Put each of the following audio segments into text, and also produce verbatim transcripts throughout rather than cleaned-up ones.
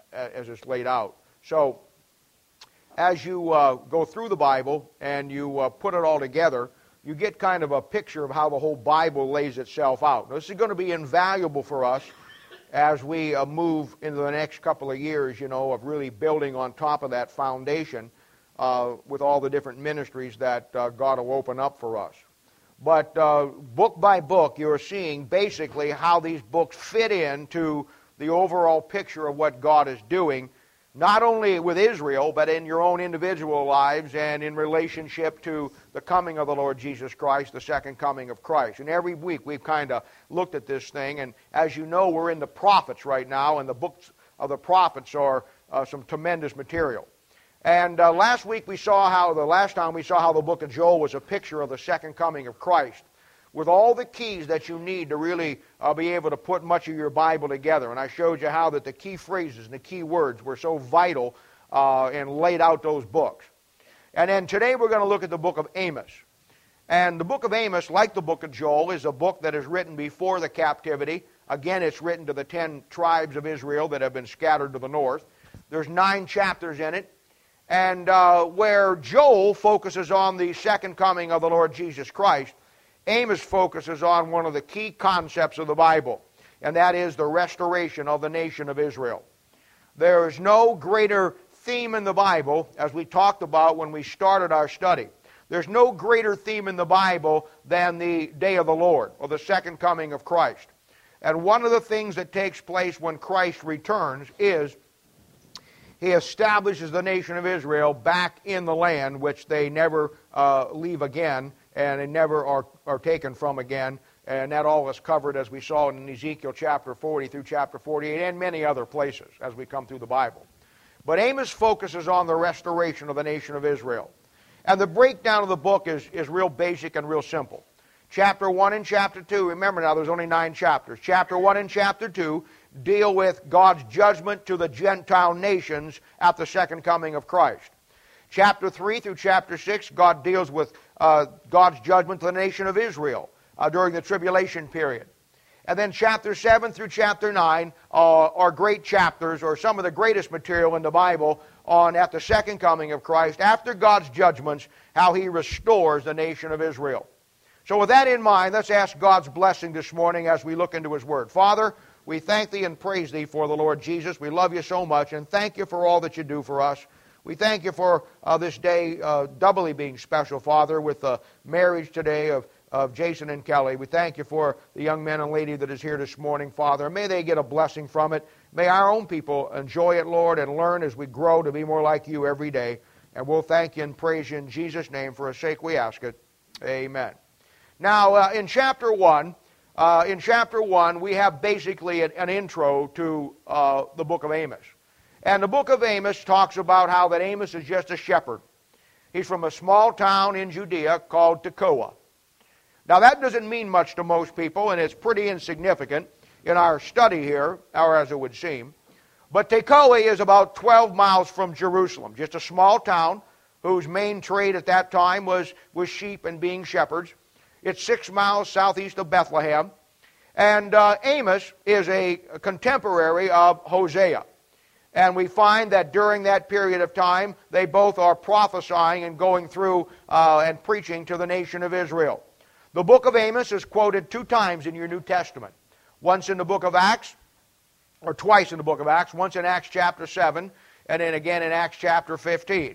as it's laid out. So, as you uh, go through the Bible and you uh, put it all together, you get kind of a picture of how the whole Bible lays itself out. Now, this is going to be invaluable for us as we uh, move into the next couple of years, you know, of really building on top of that foundation uh, with all the different ministries that uh, God will open up for us. But uh, book by book, you're seeing basically how these books fit into the overall picture of what God is doing, not only with Israel, but in your own individual lives and in relationship to the coming of the Lord Jesus Christ, the second coming of Christ. And every week we've kind of looked at this thing, and as you know, we're in the prophets right now, and the books of the prophets are uh, some tremendous material. And uh, last week we saw how, the last time we saw how the book of Joel was a picture of the second coming of Christ, with all the keys that you need to really uh, be able to put much of your Bible together. And I showed you how that the key phrases and the key words were so vital uh, and laid out those books. And then today we're going to look at the book of Amos. And the book of Amos, like the book of Joel, is a book that is written before the captivity. Again, it's written to the ten tribes of Israel that have been scattered to the north. There's nine chapters in it. And uh, where Joel focuses on the second coming of the Lord Jesus Christ, Amos focuses on one of the key concepts of the Bible, and that is the restoration of the nation of Israel. There is no greater theme in the Bible, as we talked about when we started our study. There's no greater theme in the Bible than the day of the Lord, or the second coming of Christ. And one of the things that takes place when Christ returns is He establishes the nation of Israel back in the land, which they never uh, leave again, and they never are, are taken from again. And that all is covered, as we saw in Ezekiel chapter forty through chapter forty-eight, and many other places as we come through the Bible. But Amos focuses on the restoration of the nation of Israel. And the breakdown of the book is, is real basic and real simple. Chapter one and chapter two, remember now there's only nine chapters. Chapter one and chapter two deal with God's judgment to the Gentile nations at the second coming of Christ. Chapter three through chapter six, God deals with uh, God's judgment to the nation of Israel uh, during the tribulation period. And then chapter seven through chapter nine uh, are great chapters, or some of the greatest material in the Bible, on at the second coming of Christ, after God's judgments, how He restores the nation of Israel. So with that in mind, let's ask God's blessing this morning as we look into His Word. Father, we thank Thee and praise Thee for the Lord Jesus. We love You so much, and thank You for all that You do for us. We thank You for uh, this day uh, doubly being special, Father, with the marriage today of, of Jason and Kelly. We thank You for the young man and lady that is here this morning, Father. May they get a blessing from it. May our own people enjoy it, Lord, and learn as we grow to be more like You every day. And we'll thank You and praise You in Jesus' name. For His sake we ask it. Amen. Now, uh, in chapter one, uh, in chapter one, we have basically an, an intro to uh, the book of Amos. And the book of Amos talks about how that Amos is just a shepherd. He's from a small town in Judea called Tekoa. Now that doesn't mean much to most people, and it's pretty insignificant in our study here, or as it would seem. But Tekoa is about twelve miles from Jerusalem, just a small town whose main trade at that time was, was sheep and being shepherds. It's six miles southeast of Bethlehem. And uh, Amos is a contemporary of Hosea. And we find that during that period of time, they both are prophesying and going through uh, and preaching to the nation of Israel. The book of Amos is quoted two times in your New Testament. Once in the book of Acts, or twice in the book of Acts. Once in Acts chapter seven, and then again in Acts chapter fifteen.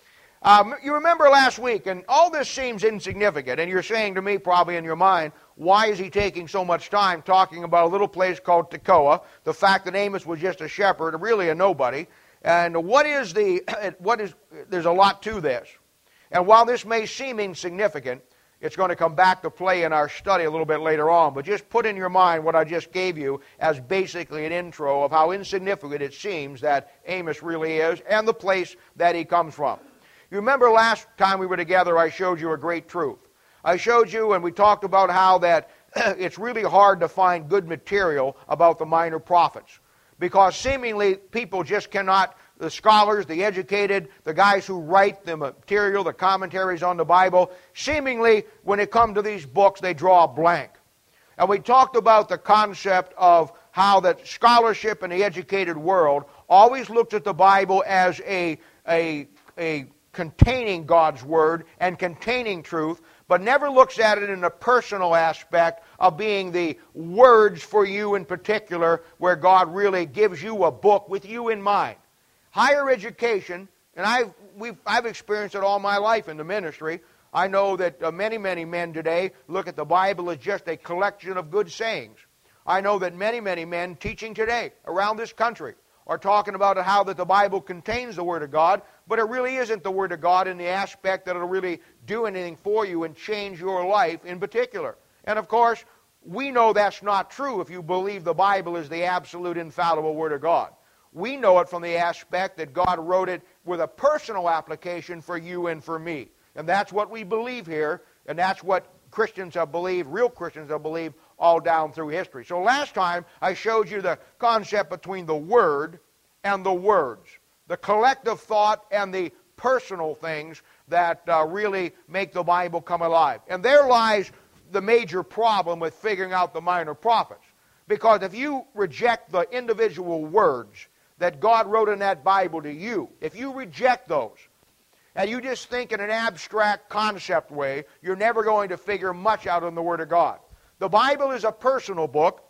Um, you remember last week, and all this seems insignificant, and you're saying to me probably in your mind, why is he taking so much time talking about a little place called Tekoa, the fact that Amos was just a shepherd, really a nobody, and what is the, what is, there's a lot to this. And while this may seem insignificant, it's going to come back to play in our study a little bit later on, but just put in your mind what I just gave you as basically an intro of how insignificant it seems that Amos really is, and the place that he comes from. You remember last time we were together, I showed you a great truth. I showed you, and we talked about how that it's really hard to find good material about the minor prophets, because seemingly people just cannot, the scholars, the educated, the guys who write the material, the commentaries on the Bible, seemingly when it comes to these books, they draw a blank. And we talked about the concept of how that scholarship in the educated world always looks at the Bible as a, a, a containing God's Word and containing truth, but never looks at it in a personal aspect of being the words for you in particular, where God really gives you a book with you in mind. Higher education, and I've, we've, I've experienced it all my life in the ministry. I know that uh, many, many men today look at the Bible as just a collection of good sayings. I know that many, many men teaching today around this country are talking about how that the Bible contains the Word of God, but it really isn't the Word of God in the aspect that it'll really do anything for you and change your life in particular. And of course, we know that's not true if you believe the Bible is the absolute infallible Word of God. We know it from the aspect that God wrote it with a personal application for you and for me. And that's what we believe here, and that's what Christians have believed, real Christians have believed, all down through history. So last time I showed you the concept between the Word and the words, the collective thought and the personal things that uh, really make the Bible come alive. And there lies the major problem with figuring out the minor prophets. Because if you reject the individual words that God wrote in that Bible to you, if you reject those, and you just think in an abstract concept way, you're never going to figure much out in the Word of God. The Bible is a personal book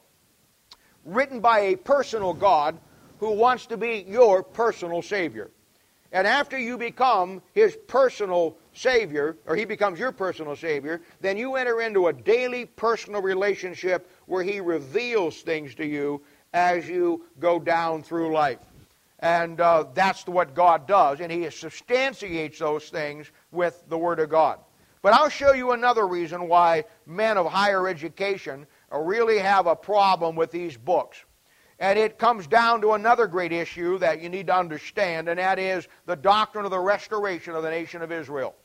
written by a personal God who wants to be your personal Savior. And after you become His personal Savior, or He becomes your personal Savior, then you enter into a daily personal relationship where He reveals things to you as you go down through life. And uh, that's what God does, and He substantiates those things with the Word of God. But I'll show you another reason why men of higher education really have a problem with these books. And it comes down to another great issue that you need to understand, and that is the doctrine of the restoration of the nation of Israel.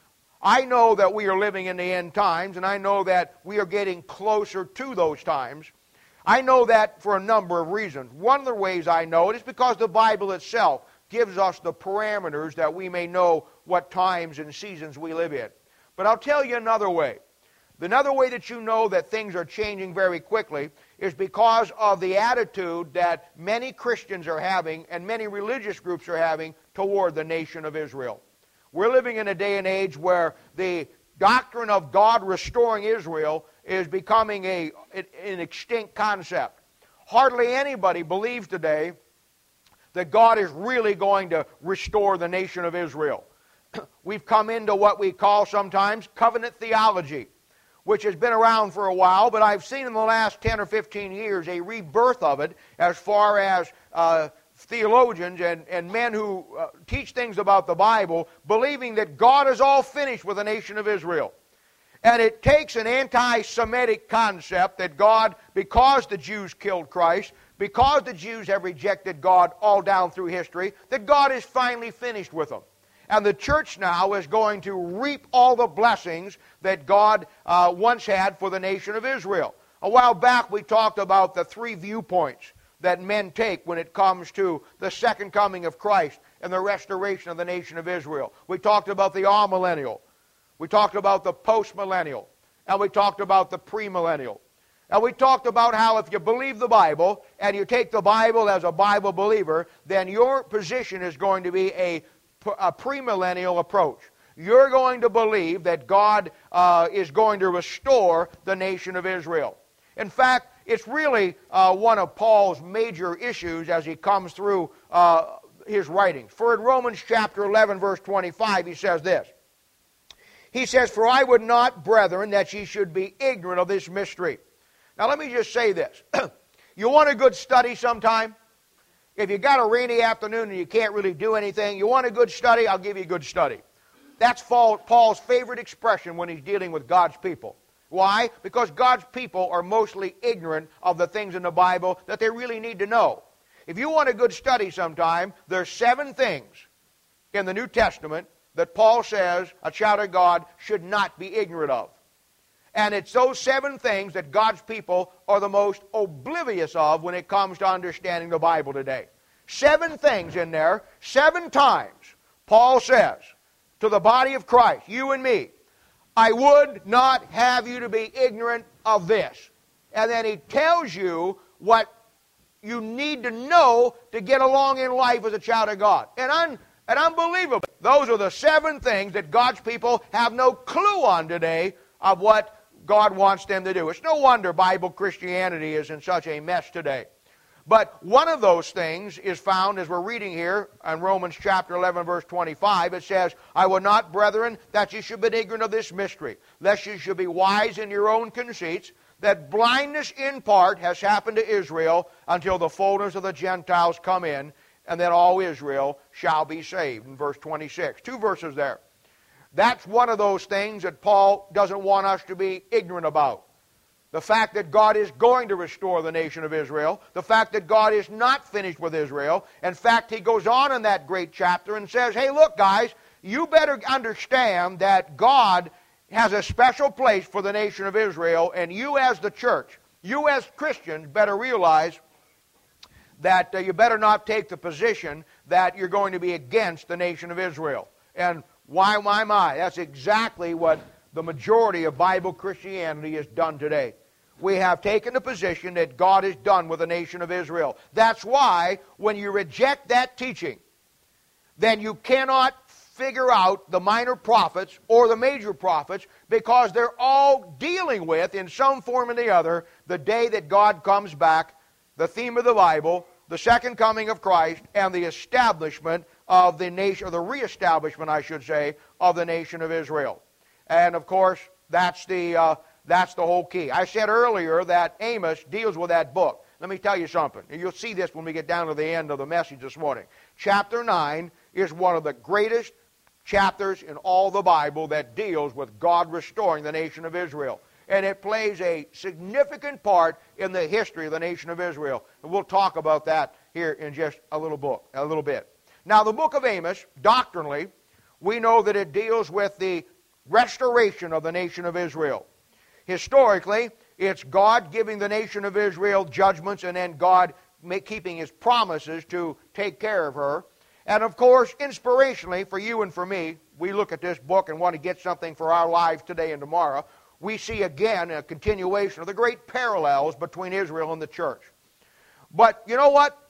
I know that we are living in the end times, and I know that we are getting closer to those times. I know that for a number of reasons. One of the ways I know it is because the Bible itself gives us the parameters that we may know what times and seasons we live in. But I'll tell you another way. Another way that you know that things are changing very quickly is because of the attitude that many Christians are having and many religious groups are having toward the nation of Israel. We're living in a day and age where the doctrine of God restoring Israel is becoming a, an extinct concept. Hardly anybody believes today that God is really going to restore the nation of Israel. We've come into what we call sometimes covenant theology, which has been around for a while, but I've seen in the last ten or fifteen years a rebirth of it as far as uh, theologians and, and men who uh, teach things about the Bible, believing that God is all finished with the nation of Israel. And it takes an anti-Semitic concept that God, because the Jews killed Christ, because the Jews have rejected God all down through history, that God is finally finished with them. And the church now is going to reap all the blessings that God uh, once had for the nation of Israel. A while back we talked about the three viewpoints that men take when it comes to the second coming of Christ and the restoration of the nation of Israel. We talked about the amillennial. We talked about the postmillennial. And we talked about the premillennial. And we talked about how if you believe the Bible and you take the Bible as a Bible believer, then your position is going to be a a premillennial approach. You're going to believe that God uh, is going to restore the nation of Israel. In fact, it's really uh, one of Paul's major issues as he comes through uh, his writings. For in Romans chapter eleven, verse twenty-five, he says this. He says, "For I would not, brethren, that ye should be ignorant of this mystery." Now let me just say this. You want a good study sometime? If you got a rainy afternoon and you can't really do anything, you want a good study, I'll give you a good study. That's Paul's favorite expression when he's dealing with God's people. Why? Because God's people are mostly ignorant of the things in the Bible that they really need to know. If you want a good study sometime, there's seven things in the New Testament that Paul says a child of God should not be ignorant of. And it's those seven things that God's people are the most oblivious of when it comes to understanding the Bible today. Seven things in there, seven times, Paul says to the body of Christ, you and me, I would not have you to be ignorant of this. And then he tells you what you need to know to get along in life as a child of God. And, un, and unbelievable. Those are the seven things that God's people have no clue on today of what God wants them to do. It's no wonder Bible Christianity is in such a mess today. But one of those things is found, as we're reading here in Romans chapter eleven, verse twenty-five. It says, I would not, brethren, that ye should be ignorant of this mystery, lest ye should be wise in your own conceits, that blindness in part has happened to Israel until the fullness of the Gentiles come in, and that all Israel shall be saved. In verse twenty-six. Two verses there. That's one of those things that Paul doesn't want us to be ignorant about. The fact that God is going to restore the nation of Israel. The fact that God is not finished with Israel. In fact, he goes on in that great chapter and says, hey, look, guys, you better understand that God has a special place for the nation of Israel, and you as the church, you as Christians better realize that uh, you better not take the position that you're going to be against the nation of Israel. And why, my, my, that's exactly what the majority of Bible Christianity has done today. We have taken the position that God is done with the nation of Israel. That's why when you reject that teaching, then you cannot figure out the minor prophets or the major prophets, because they're all dealing with, in some form or the other, the day that God comes back, the theme of the Bible, the second coming of Christ, and the establishment of the nation, or the reestablishment, I should say, of the nation of Israel. And of course, that's the uh, that's the whole key. I said earlier that Amos deals with that book. Let me tell you something. And you'll see this when we get down to the end of the message this morning. Chapter nine is one of the greatest chapters in all the Bible that deals with God restoring the nation of Israel. And it plays a significant part in the history of the nation of Israel. And we'll talk about that here in just a little book, a little bit. Now, the book of Amos, doctrinally, we know that it deals with the restoration of the nation of Israel. Historically, it's God giving the nation of Israel judgments, and then God make, keeping His promises to take care of her. And of course, inspirationally, for you and for me, we look at this book and want to get something for our lives today and tomorrow. We see again a continuation of the great parallels between Israel and the church. But you know what?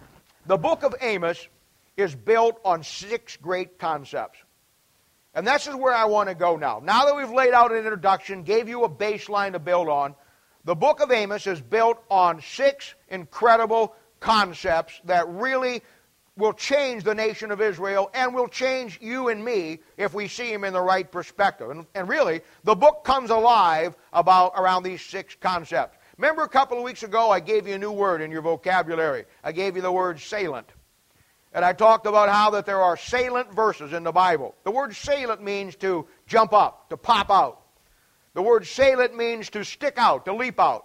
The book of Amos is built on six great concepts. And this is where I want to go now. Now that we've laid out an introduction, gave you a baseline to build on, the book of Amos is built on six incredible concepts that really will change the nation of Israel and will change you and me if we see them in the right perspective. And, and really, the book comes alive about around these six concepts. Remember a couple of weeks ago I gave you a new word in your vocabulary. I gave you the word salient. And I talked about how that there are salient verses in the Bible. The word salient means to jump up, to pop out. The word salient means to stick out, to leap out.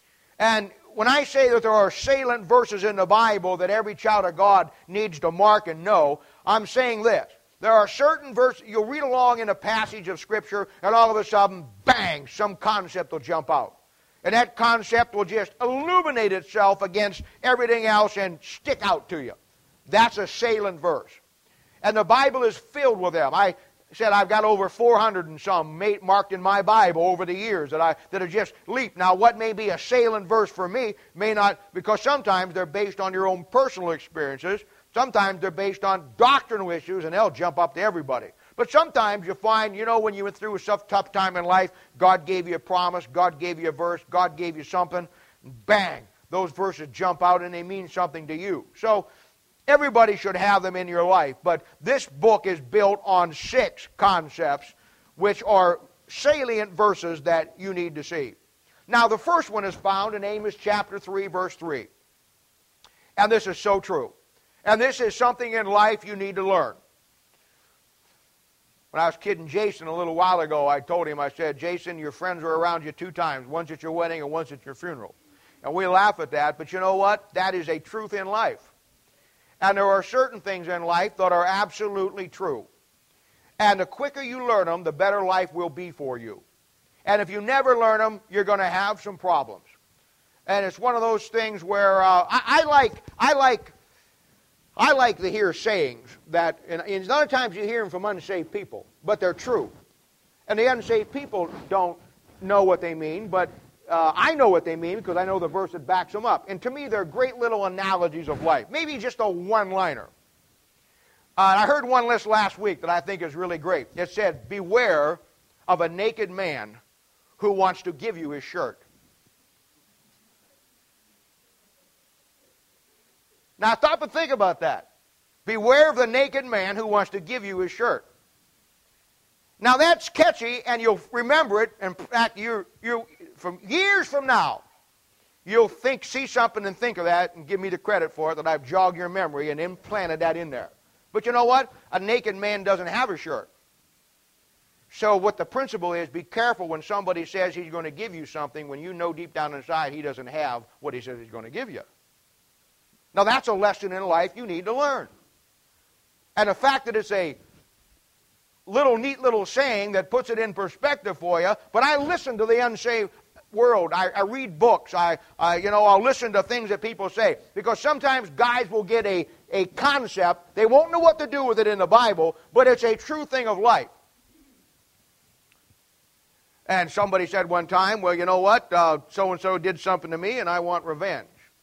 And when I say that there are salient verses in the Bible that every child of God needs to mark and know, I'm saying this. There are certain verses, you'll read along in a passage of Scripture, and all of a sudden, bang, some concept will jump out. And that concept will just illuminate itself against everything else and stick out to you. That's a salient verse. And the Bible is filled with them. I said I've got over four hundred and some marked in my Bible over the years that I that have just leaped. Now, what may be a salient verse for me may not, because sometimes they're based on your own personal experiences. Sometimes they're based on doctrinal issues, and they'll jump up to everybody. But sometimes you find, you know, when you went through a tough, tough time in life, God gave you a promise, God gave you a verse, God gave you something, and bang, those verses jump out and they mean something to you. So everybody should have them in your life, but this book is built on six concepts which are salient verses that you need to see. Now, the first one is found in Amos chapter three, verse three. And this is so true. And this is something in life you need to learn. When I was kidding Jason a little while ago, I told him, I said, Jason, your friends are around you two times, once at your wedding and once at your funeral. And we laugh at that, but you know what? That is a truth in life. And there are certain things in life that are absolutely true. And the quicker you learn them, the better life will be for you. And if you never learn them, you're going to have some problems. And it's one of those things where uh, I, I like, I like, I like to hear sayings that, and, and a lot of times you hear them from unsaved people, but they're true. And the unsaved people don't know what they mean, but uh, I know what they mean because I know the verse that backs them up. And to me, they're great little analogies of life. Maybe just a one-liner. Uh, I heard one list last week that I think is really great. It said, beware of a naked man who wants to give you his shirt. Now stop and think about that. Beware of the naked man who wants to give you his shirt. Now that's catchy, and you'll remember it. In fact, you you from years from now, you'll think, see something, and think of that, and give me the credit for it that I've jogged your memory and implanted that in there. But you know what? A naked man doesn't have a shirt. So what the principle is, be careful when somebody says he's going to give you something when you know deep down inside he doesn't have what he says he's going to give you. Now that's a lesson in life you need to learn. And the fact that it's a little neat little saying that puts it in perspective for you, but I listen to the unsaved world. I, I read books. I, I, you know, I'll listen to things that people say. Because sometimes guys will get a, a concept. They won't know what to do with it in the Bible, but it's a true thing of life. And somebody said one time, well, you know what? Uh, so-and-so did something to me, and I want revenge.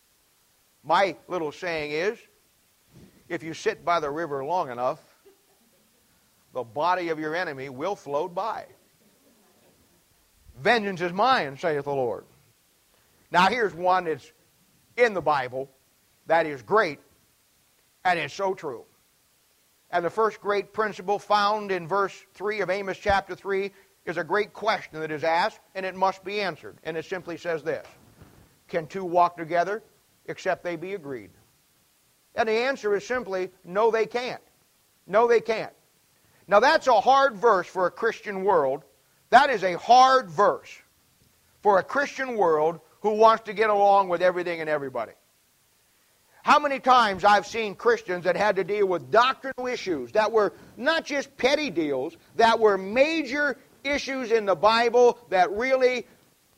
My little saying is, if you sit by the river long enough, the body of your enemy will float by. Vengeance is mine, saith the Lord. Now here's one that's in the Bible that is great, and it's so true. And the first great principle found in verse three of Amos chapter three is a great question that is asked, and it must be answered. And it simply says this: can two walk together except they be agreed? And the answer is simply, no, they can't. No, they can't. Now that's a hard verse for a Christian world. That is a hard verse for a Christian world who wants to get along with everything and everybody. How many times I've seen Christians that had to deal with doctrinal issues that were not just petty deals, that were major issues in the Bible that really,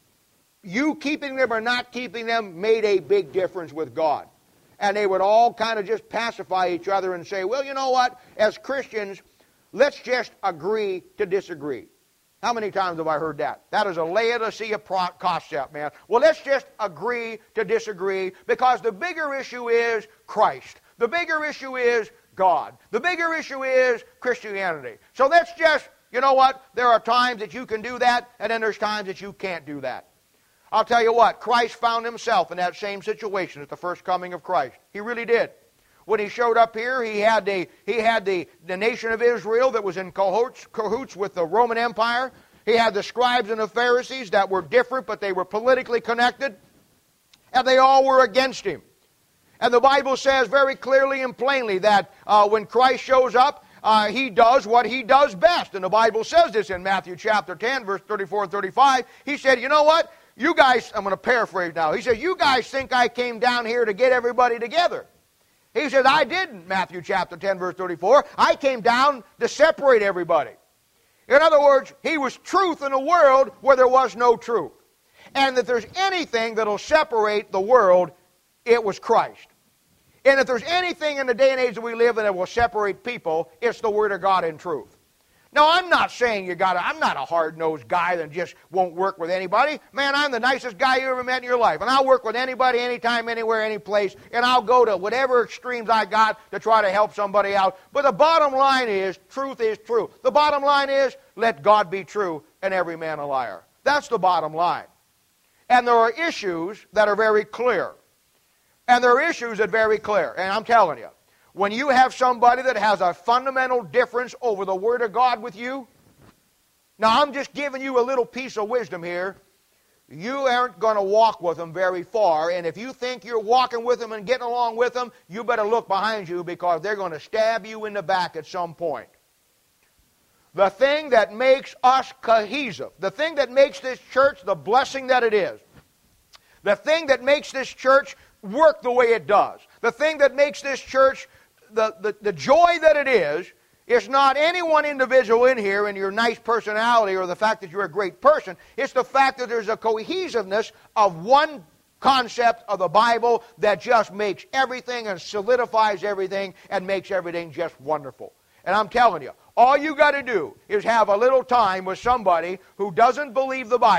you keeping them or not keeping them, made a big difference with God. And they would all kind of just pacify each other and say, well, you know what, as Christians, let's just agree to disagree. How many times have I heard that? That is a Laodicea concept, man. Well, let's just agree to disagree because the bigger issue is Christ. The bigger issue is God. The bigger issue is Christianity. So let's just, you know what, there are times that you can do that, and then there's times that you can't do that. I'll tell you what, Christ found himself in that same situation at the first coming of Christ. He really did. When he showed up here, he had the he had the, the nation of Israel that was in cahoots, cahoots with the Roman Empire. He had the scribes and the Pharisees that were different, but they were politically connected. And they all were against him. And the Bible says very clearly and plainly that uh, when Christ shows up, uh, he does what he does best. And the Bible says this in Matthew chapter ten, verse thirty-four and thirty-five. He said, you know what? You guys, I'm going to paraphrase now. He said, you guys think I came down here to get everybody together. He said, I didn't, Matthew chapter ten, verse thirty-four. I came down to separate everybody. In other words, he was truth in a world where there was no truth. And if there's anything that will separate the world, it was Christ. And if there's anything in the day and age that we live in that will separate people, it's the Word of God in truth. Now, I'm not saying you got to, I'm not a hard-nosed guy that just won't work with anybody. Man, I'm the nicest guy you ever met in your life. And I'll work with anybody, anytime, anywhere, any place. And I'll go to whatever extremes I got to try to help somebody out. But the bottom line is, truth is true. The bottom line is, let God be true and every man a liar. That's the bottom line. And there are issues that are very clear. And there are issues that are very clear. And I'm telling you, when you have somebody that has a fundamental difference over the Word of God with you, now I'm just giving you a little piece of wisdom here, you aren't going to walk with them very far, and if you think you're walking with them and getting along with them, you better look behind you because they're going to stab you in the back at some point. The thing that makes us cohesive, the thing that makes this church the blessing that it is, the thing that makes this church work the way it does, the thing that makes this church The, the, the joy that it is, is not any one individual in here and your nice personality or the fact that you're a great person. It's the fact that there's a cohesiveness of one concept of the Bible that just makes everything and solidifies everything and makes everything just wonderful. And I'm telling you, all you got to do is have a little time with somebody who doesn't believe the Bible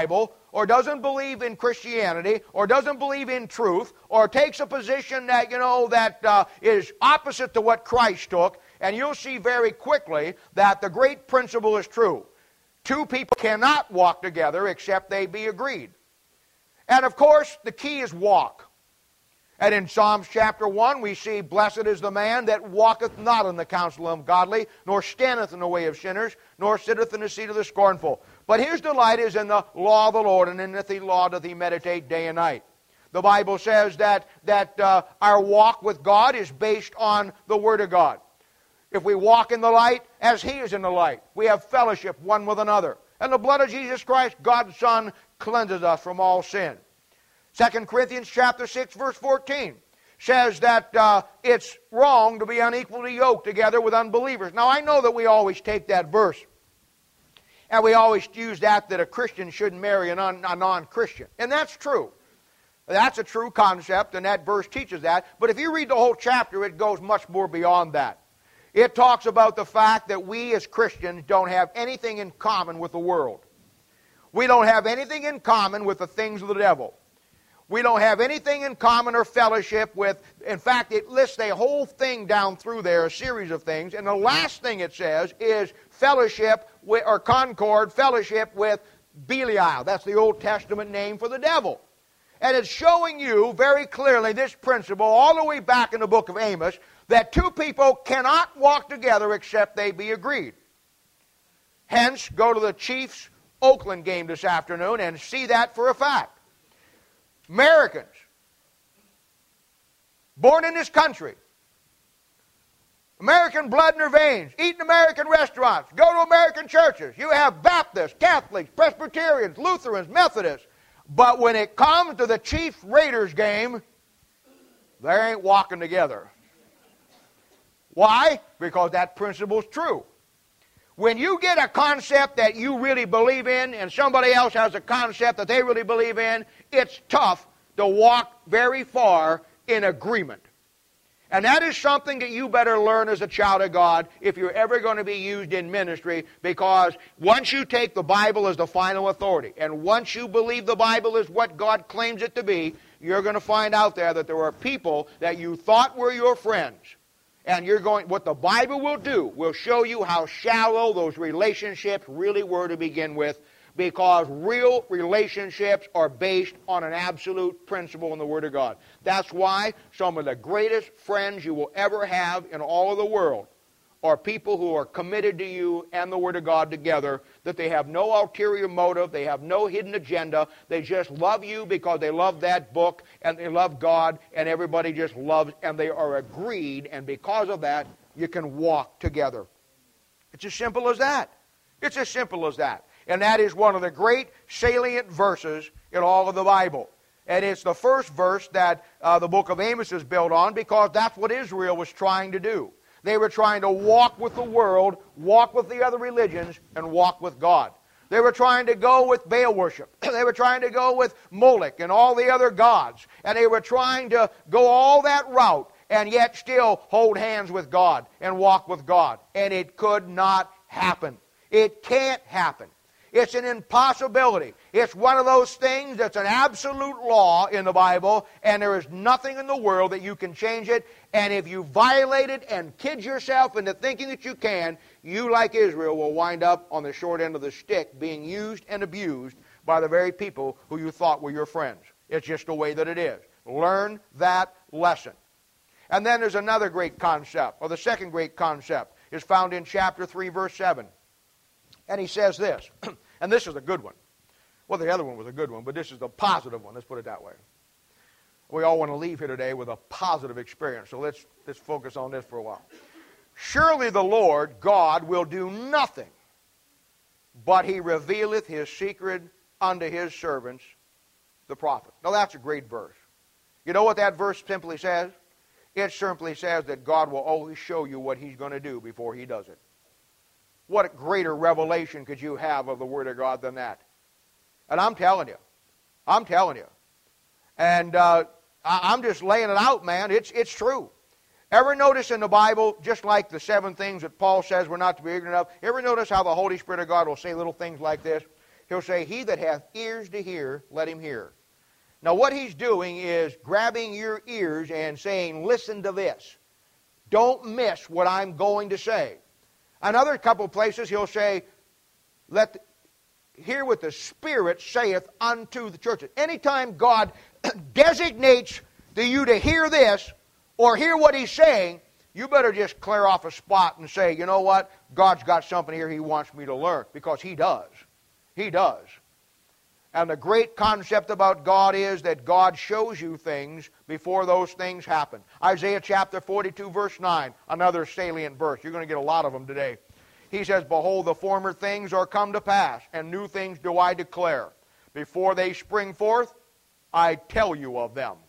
or doesn't believe in Christianity, or doesn't believe in truth, or takes a position that, you know, that uh, is opposite to what Christ took, and you'll see very quickly that the great principle is true. Two people cannot walk together except they be agreed. And of course, the key is walk. And in Psalms chapter one, we see, blessed is the man that walketh not in the counsel of godly, nor standeth in the way of sinners, nor sitteth in the seat of the scornful. But his delight is in the law of the Lord, and in the law doth he meditate day and night. The Bible says that, that uh, our walk with God is based on the Word of God. If we walk in the light, as he is in the light, we have fellowship one with another. And the blood of Jesus Christ, God's Son, cleanses us from all sin. Second Corinthians chapter six, verse fourteen says that uh, it's wrong to be unequally yoked together with unbelievers. Now, I know that we always take that verse, and we always use that, that a Christian shouldn't marry a non-Christian. And that's true. That's a true concept, and that verse teaches that. But if you read the whole chapter, it goes much more beyond that. It talks about the fact that we as Christians don't have anything in common with the world. We don't have anything in common with the things of the devil. We don't have anything in common or fellowship with, in fact, it lists a whole thing down through there, a series of things, and the last thing it says is fellowship with, or concord, fellowship with Belial. That's the Old Testament name for the devil. And it's showing you very clearly this principle all the way back in the book of Amos, that two people cannot walk together except they be agreed. Hence, go to the Chiefs Oakland game this afternoon and see that for a fact. Americans, born in this country, American blood in their veins, eat in American restaurants, go to American churches. You have Baptists, Catholics, Presbyterians, Lutherans, Methodists. But when it comes to the Chiefs Raiders game, they ain't walking together. Why? Because that principle is true. When you get a concept that you really believe in and somebody else has a concept that they really believe in, it's tough to walk very far in agreement. And that is something that you better learn as a child of God if you're ever going to be used in ministry, because once you take the Bible as the final authority, and once you believe the Bible is what God claims it to be, you're going to find out there that there are people that you thought were your friends. And you're going, what the Bible will do will show you how shallow those relationships really were to begin with, because real relationships are based on an absolute principle in the Word of God. That's why some of the greatest friends you will ever have in all of the world are people who are committed to you and the Word of God together, that they have no ulterior motive, they have no hidden agenda, they just love you because they love that book and they love God, and everybody just loves, and they are agreed, and because of that, you can walk together. It's as simple as that. It's as simple as that. And that is one of the great salient verses in all of the Bible. And it's the first verse that uh, the book of Amos is built on, because that's what Israel was trying to do. They were trying to walk with the world, walk with the other religions, and walk with God. They were trying to go with Baal worship. They were trying to go with Moloch and all the other gods. And they were trying to go all that route and yet still hold hands with God and walk with God. And it could not happen. It can't happen. It's an impossibility. It's one of those things that's an absolute law in the Bible, and there is nothing in the world that you can change it. And if you violate it and kid yourself into thinking that you can, you, like Israel, will wind up on the short end of the stick, being used and abused by the very people who you thought were your friends. It's just the way that it is. Learn that lesson. And then there's another great concept, or the second great concept, is found in chapter three, verse seven. And he says this, and this is a good one. Well, the other one was a good one, but this is the positive one. Let's put it that way. We all want to leave here today with a positive experience, so let's, let's focus on this for a while. Surely the Lord God will do nothing, but he revealeth his secret unto his servants, the prophets. Now that's a great verse. You know what that verse simply says? It simply says that God will always show you what he's going to do before he does it. What greater revelation could you have of the Word of God than that? And I'm telling you, I'm telling you. And uh, I'm just laying it out, man. It's, it's true. Ever notice in the Bible, just like the seven things that Paul says we're not to be ignorant of, ever notice how the Holy Spirit of God will say little things like this? he'll say, he that hath ears to hear, let him hear. Now what he's doing is grabbing your ears and saying, listen to this. Don't miss what I'm going to say. Another couple of places he'll say, let the, hear what the Spirit saith unto the churches. Anytime God designates to you to hear this or hear what he's saying, you better just clear off a spot and say, you know what? God's got something here he wants me to learn, because he does. He does. And the great concept about God is that God shows you things before those things happen. Isaiah chapter forty-two, verse nine, another salient verse. You're going to get a lot of them today. He says, behold, the former things are come to pass, and new things do I declare. Before they spring forth, I tell you of them.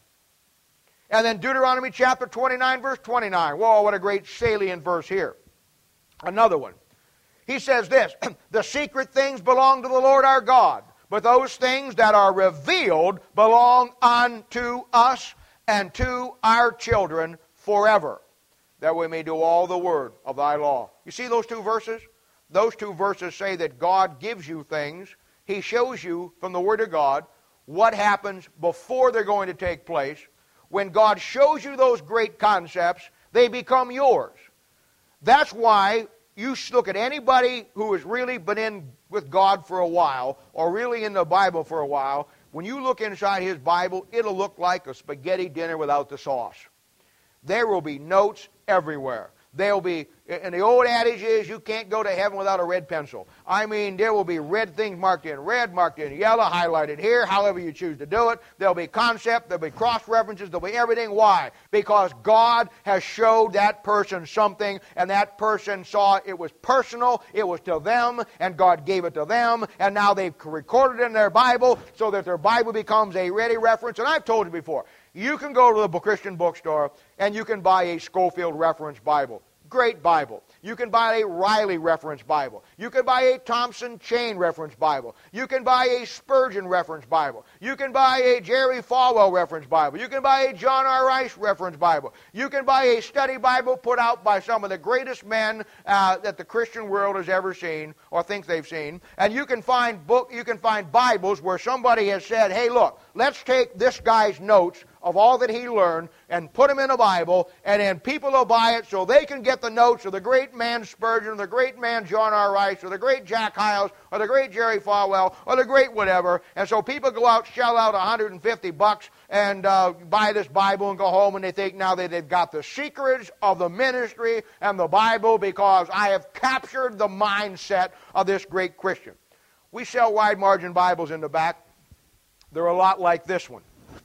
And then Deuteronomy chapter twenty-nine, verse twenty-nine. Whoa, what a great salient verse here. Another one. He says this, the secret things belong to the Lord our God, but those things that are revealed belong unto us and to our children forever, that we may do all the word of thy law. You see those two verses? Those two verses say that God gives you things. He shows you from the Word of God what happens before they're going to take place. When God shows you those great concepts, they become yours. That's why you look at anybody who has really been in with God for a while, or really in the Bible for a while. When you look inside his Bible, it'll look like a spaghetti dinner without the sauce. There will be notes everywhere. There'll be, and the old adage is, you can't go to heaven without a red pencil. I mean, there will be red things marked in red, marked in yellow, highlighted here, however you choose to do it. There'll be concept, there'll be cross-references, there'll be everything. Why? Because God has showed that person something, and that person saw it was personal, it was to them, and God gave it to them, and now they've recorded it in their Bible so that their Bible becomes a ready reference. And I've told you before, you can go to the Christian bookstore and you can buy a Schofield Reference Bible. Great Bible. You can buy a Riley Reference Bible. You can buy a Thompson Chain Reference Bible. You can buy a Spurgeon Reference Bible. You can buy a Jerry Falwell Reference Bible. You can buy a John R. Rice Reference Bible. You can buy a study Bible put out by some of the greatest men uh, that the Christian world has ever seen or thinks they've seen. And you can find book. You can find Bibles where somebody has said, hey, look, let's take this guy's notes of all that he learned and put them in a Bible, and then people will buy it so they can get the notes of the great man Spurgeon, or the great man John R. Rice, or the great Jack Hyles, or the great Jerry Falwell, or the great whatever. And so people go out, shell out one hundred fifty bucks and uh, buy this Bible and go home, and they think now that they've got the secrets of the ministry and the Bible because I have captured the mindset of this great Christian. We sell wide margin Bibles in the back. They're a lot like this one.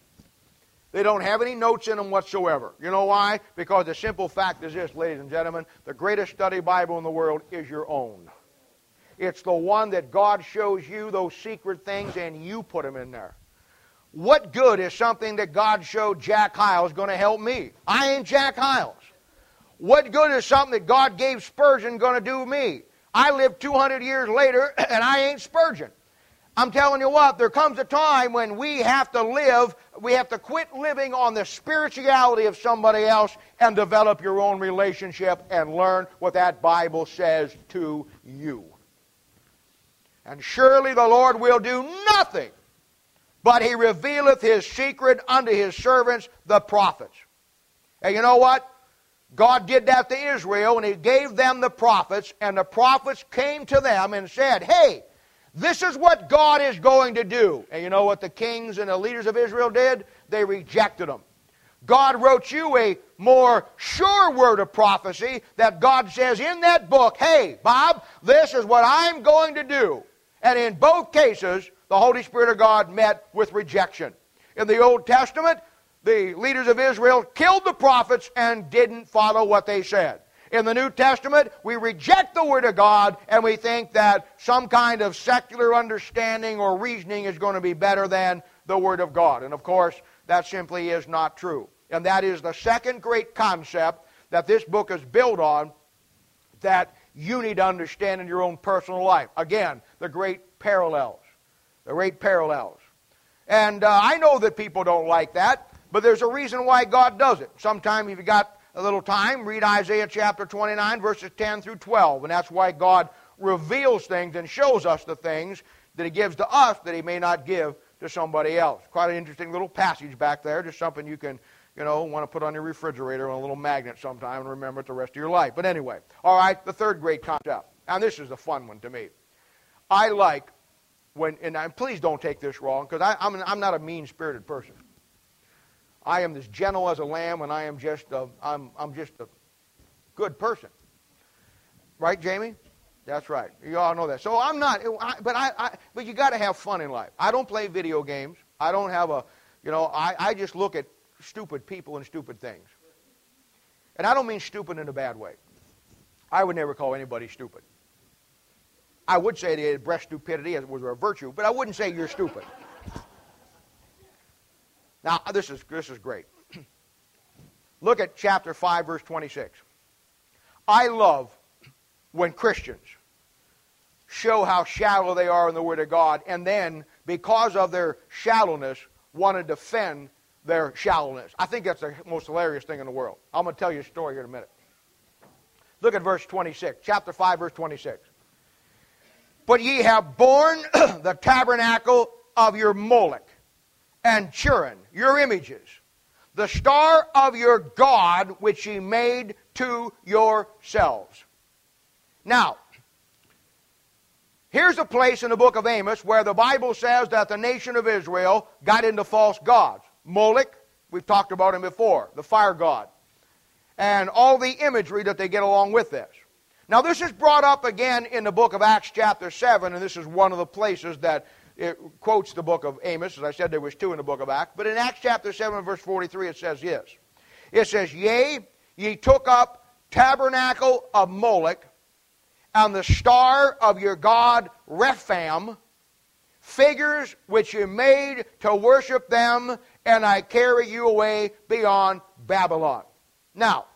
They don't have any notes in them whatsoever. You know why? Because the simple fact is this, ladies and gentlemen, the greatest study Bible in the world is your own. It's the one that God shows you those secret things and you put them in there. What good is something that God showed Jack Hyles going to help me? I ain't Jack Hyles. What good is something that God gave Spurgeon going to do me? I live two hundred years later and I ain't Spurgeon. I'm telling you what, there comes a time when we have to live, we have to quit living on the spirituality of somebody else and develop your own relationship and learn what that Bible says to you. And surely the Lord will do nothing, but He revealeth His secret unto His servants, the prophets. And you know what? God did that to Israel, and He gave them the prophets, and the prophets came to them and said, hey, this is what God is going to do. And you know what the kings and the leaders of Israel did? They rejected them. God wrote you a more sure word of prophecy that God says in that book, hey, Bob, this is what I'm going to do. And in both cases, the Holy Spirit of God met with rejection. In the Old Testament, the leaders of Israel killed the prophets and didn't follow what they said. In the New Testament, we reject the Word of God and we think that some kind of secular understanding or reasoning is going to be better than the Word of God. And of course, that simply is not true. And that is the second great concept that this book is built on that you need to understand in your own personal life. Again, the great parallels. The great parallels. And uh, I know that people don't like that, but there's a reason why God does it. Sometime if you got a little time, read Isaiah chapter twenty-nine, verses ten through twelve. And that's why God reveals things and shows us the things that he gives to us that he may not give to somebody else. Quite an interesting little passage back there, just something you can, you know, want to put on your refrigerator on a little magnet sometime and remember it the rest of your life. But anyway, all right, the third great concept. And this is a fun one to me. I like when, and I, please don't take this wrong, because I'm, I'm not a mean-spirited person. I am as gentle as a lamb, and I am just a, I'm, I'm just a good person. Right, Jamie? That's right. You all know that. So I'm not, I, but I, I but you got to have fun in life. I don't play video games. I don't have a, you know, I, I just look at stupid people and stupid things. And I don't mean stupid in a bad way. I would never call anybody stupid. I would say they breast stupidity was a virtue, but I wouldn't say you're stupid. Now, this is, this is great. Look at chapter five, verse twenty-six. I love when Christians show how shallow they are in the Word of God, and then, because of their shallowness, want to defend their shallowness. I think that's the most hilarious thing in the world. I'm going to tell you a story here in a minute. Look at verse twenty-six, chapter five, verse twenty-six. But ye have borne the tabernacle of your Moloch, and Churin, your images, the star of your God, which ye made to yourselves. Now, here's a place in the book of Amos where the Bible says that the nation of Israel got into false gods. Moloch, we've talked about him before, the fire god, and all the imagery that they get along with this. Now, this is brought up again in the book of Acts chapter seven, and this is one of the places that it quotes the book of Amos. As I said, there was two in the book of Acts. But in Acts chapter seven, verse forty-three, it says this. It says, Yea, ye took up tabernacle of Moloch, and the star of your god Rephaim, figures which you made to worship them, and I carry you away beyond Babylon. Now,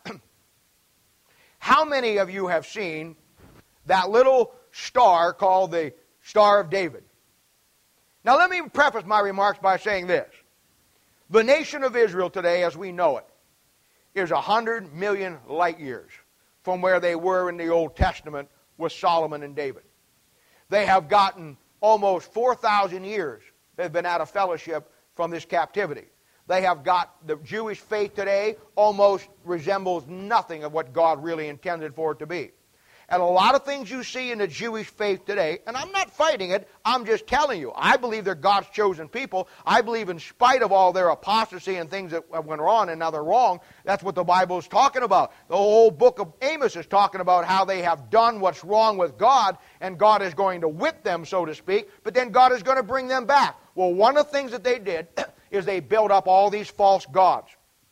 how many of you have seen that little star called the Star of David? Now, let me preface my remarks by saying this. The nation of Israel today, as we know it, is one hundred million light years from where they were in the Old Testament with Solomon and David. They have gotten almost four thousand years they've been out of fellowship from this captivity. They have got, the Jewish faith today almost resembles nothing of what God really intended for it to be. And a lot of things you see in the Jewish faith today, and I'm not fighting it, I'm just telling you, I believe they're God's chosen people. I believe in spite of all their apostasy and things that went on and now they're wrong, that's what the Bible is talking about. The whole book of Amos is talking about how they have done what's wrong with God, and God is going to whip them, so to speak, but then God is going to bring them back. Well, one of the things that they did is they built up all these false gods.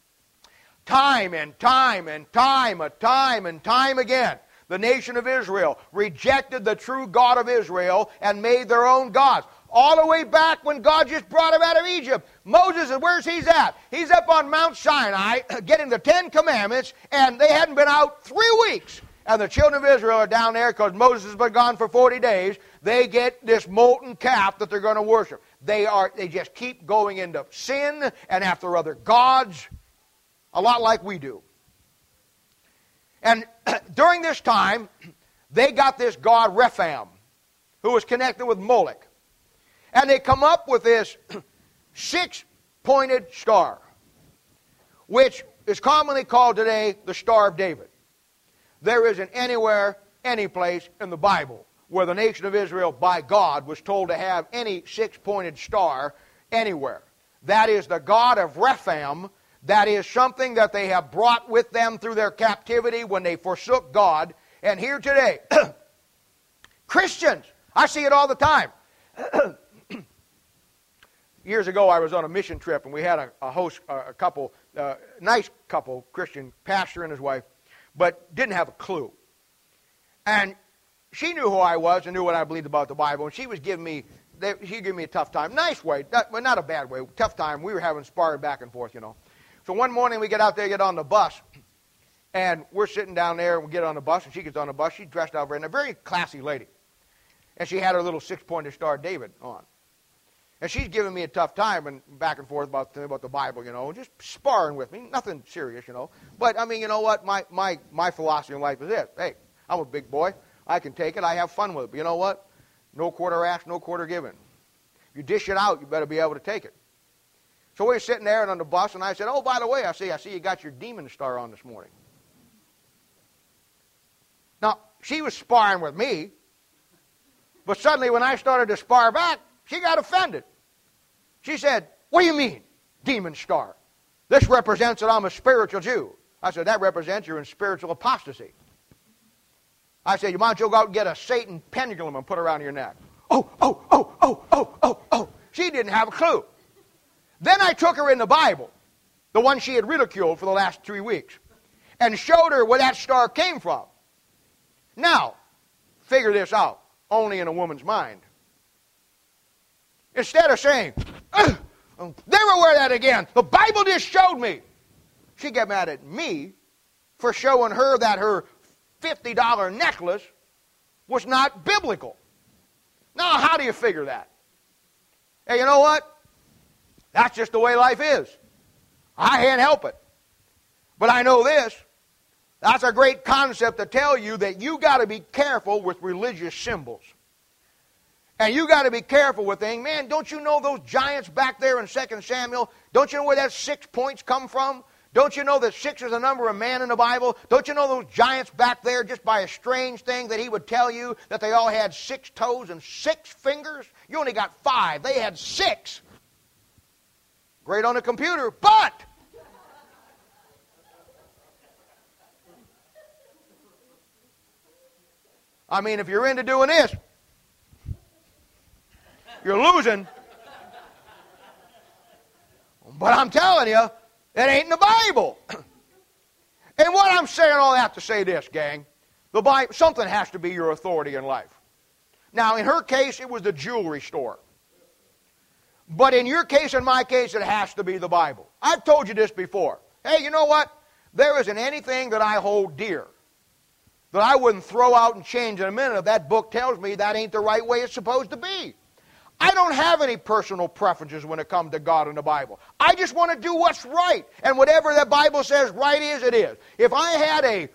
Time and time and time and time and time again, the nation of Israel rejected the true God of Israel and made their own gods. All the way back when God just brought them out of Egypt. Moses, where's he at? He's up on Mount Sinai getting the Ten Commandments, and they hadn't been out three weeks. And the children of Israel are down there because Moses has been gone for forty days. They get this molten calf that they're going to worship. They are they just keep going into sin and after other gods, a lot like we do. And during this time, they got this god Rephaim, who was connected with Moloch. And they come up with this six-pointed star, which is commonly called today the Star of David. There isn't anywhere, any place in the Bible where the nation of Israel, by God, was told to have any six-pointed star anywhere. That is the god of Rephaim. That is something that they have brought with them through their captivity when they forsook God. And here today, Christians, I see it all the time. Years ago, I was on a mission trip, and we had a, a host, a couple, uh, nice couple, Christian pastor and his wife, but didn't have a clue. And she knew who I was and knew what I believed about the Bible, and she was giving me, they, she gave me a tough time. Nice way, not, but not a bad way, tough time. We were having sparring back and forth, you know. So one morning we get out there, get on the bus, and we're sitting down there, and we get on the bus, and she gets on the bus. She's dressed out very, a very classy lady. And she had her little six-pointed Star of David on. And she's giving me a tough time and back and forth about, about the Bible, you know, just sparring with me. Nothing serious, you know. But, I mean, you know what? My, my, my philosophy in life is this. Hey, I'm a big boy. I can take it. I have fun with it. But you know what? No quarter asked, no quarter given. You dish it out, you better be able to take it. So we were sitting there and on the bus, and I said, oh, by the way, I see, I see you got your demon star on this morning. Now, she was sparring with me, but suddenly when I started to spar back, she got offended. She said, what do you mean, demon star? This represents that I'm a spiritual Jew. I said, that represents you're in spiritual apostasy. I said, you might as well go out and get a Satan pendulum and put it around your neck. Oh, oh, oh, oh, oh, oh, oh. She didn't have a clue. Then I took her in the Bible, the one she had ridiculed for the last three weeks, and showed her where that star came from. Now, figure this out, only in a woman's mind. Instead of saying, never wear that again, the Bible just showed me, she got mad at me for showing her that her fifty dollar necklace was not biblical. Now, how do you figure that? Hey, you know what? That's just the way life is. I can't help it. But I know this. That's a great concept to tell you that you got to be careful with religious symbols. And you got to be careful with things. Man, don't you know those giants back there in Second Samuel? Don't you know where that six points come from? Don't you know that six is the number of man in the Bible? Don't you know those giants back there, just by a strange thing that he would tell you, that they all had six toes and six fingers? You only got five. They had six. Great on a computer, but I mean, if you're into doing this, you're losing. But I'm telling you, it ain't in the Bible. And what I'm saying all that to say this, gang, the Bible, something has to be your authority in life. Now, in her case, it was the jewelry store. But in your case, in my case, it has to be the Bible. I've told you this before. Hey, you know what? There isn't anything that I hold dear that I wouldn't throw out and change in a minute if that book tells me that ain't the right way it's supposed to be. I don't have any personal preferences when it comes to God and the Bible. I just want to do what's right. And whatever the Bible says right is, it is. If I had a,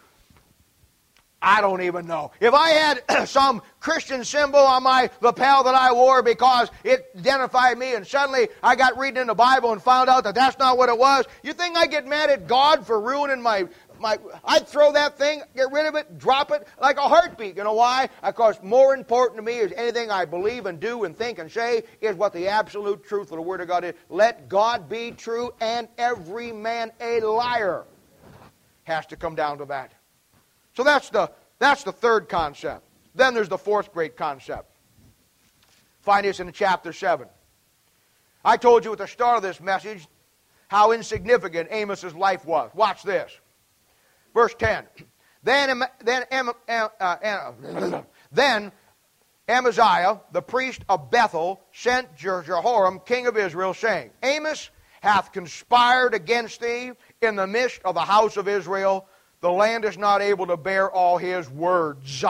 I don't even know, if I had some Christian symbol on my lapel that I wore because it identified me, and suddenly I got reading in the Bible and found out that that's not what it was, you think I get mad at God for ruining my... My, I'd throw that thing, get rid of it, drop it like a heartbeat. You know why? Because more important to me is anything I believe and do and think and say is what the absolute truth of the Word of God is. Let God be true and every man a liar. Has to come down to that. So that's the, that's the third concept. Then there's the fourth great concept. Find this in chapter seven. I told you at the start of this message how insignificant Amos's life was. Watch this. Verse ten. Then, then, uh, uh, then Amaziah, the priest of Bethel, sent Jehoram, king of Israel, saying, Amos hath conspired against thee in the midst of the house of Israel. The land is not able to bear all his words.